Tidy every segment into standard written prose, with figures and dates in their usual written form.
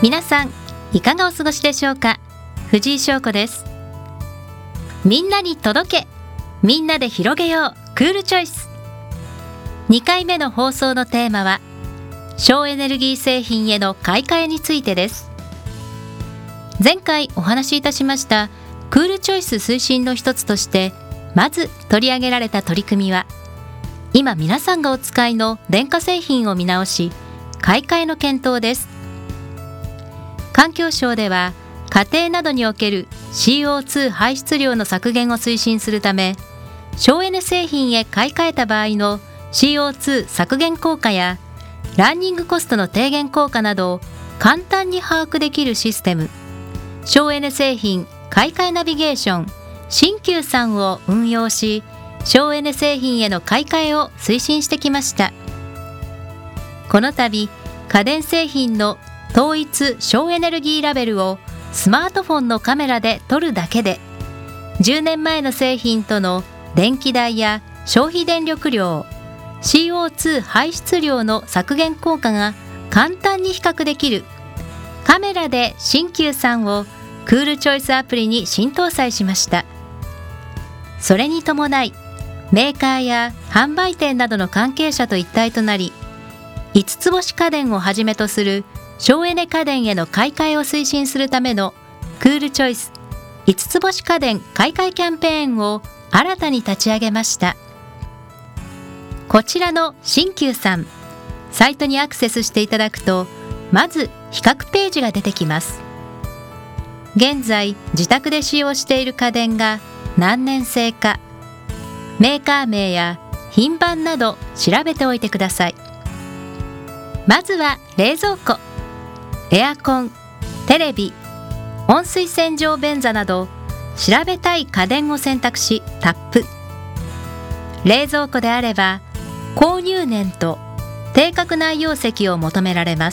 皆さんいかがお過ごしでしょうか。藤井翔子です。みんなに届け、みんなで広げようクールチョイス。2回目の放送のテーマは省エネルギー製品への買い替えについてです。前回お話しいたしましたクールチョイス推進の一つとしてまず取り上げられた取り組みは、今皆さんがお使いの電化製品を見直し買い替えの検討です。環境省では家庭などにおける CO2 排出量の削減を推進するため、省エネ製品へ買い替えた場合の CO2 削減効果やランニングコストの低減効果などを簡単に把握できるシステム、省エネ製品買い替えナビゲーション新旧さんを運用し、省エネ製品への買い替えを推進してきました。この度家電製品の統一省エネルギーラベルをスマートフォンのカメラで撮るだけで、10年前の製品との電気代や消費電力量、CO2 排出量の削減効果が簡単に比較できるカメラで新旧さんをクールチョイスアプリに新搭載しました。それに伴いメーカーや販売店などの関係者と一体となり、5つ星家電をはじめとする省エネ家電への買い替えを推進するためのクールチョイス5つ星家電買い替えキャンペーンを新たに立ち上げました。こちらの新旧さん、サイトにアクセスしていただくと、まず比較ページが出てきます。現在自宅で使用している家電が何年製か、メーカー名や品番など調べておいてください。まずは冷蔵庫、エアコン、テレビ、温水洗浄便座など調べたい家電を選択しタップ。冷蔵庫であれば購入年と定格内容積を求められます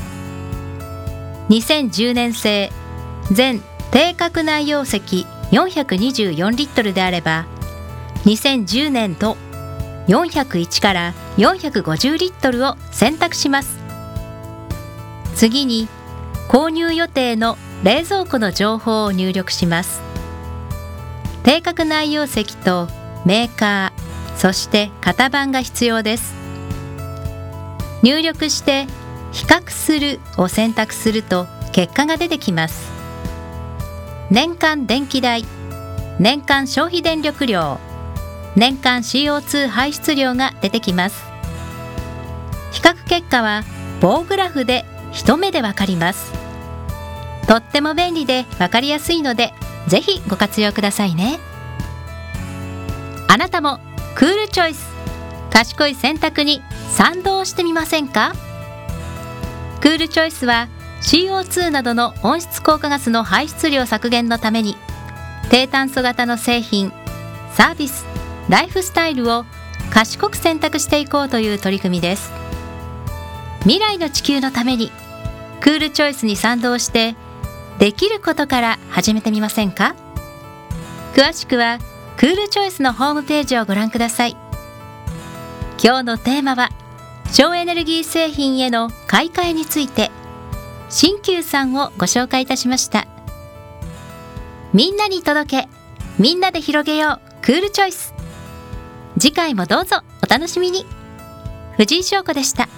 。2010年製全定格内容積424リットルであれば、2010年と401から450リットルを選択します。次に購入予定の冷蔵庫の情報を入力します。定格内容積とメーカー、そして型番が必要です。入力して比較するを選択すると結果が出てきます。年間電気代、年間消費電力量、年間 CO2 排出量が出てきます。比較結果は棒グラフで一目でわかります。とっても便利でわかりやすいので、ぜひご活用くださいね。あなたもクールチョイス、賢い選択に賛同してみませんか。クールチョイスは CO2 などの温室効果ガスの排出量削減のために、低炭素型の製品、サービス、ライフスタイルを賢く選択していこうという取り組みです。未来の地球のためにクールチョイスに賛同して、できることから始めてみませんか。詳しくはクールチョイスのホームページをご覧ください。今日のテーマは省エネルギー製品への買い替えについて、新旧さんをご紹介いたしました。みんなに届け、みんなで広げようクールチョイス。次回もどうぞお楽しみに。藤井翔子でした。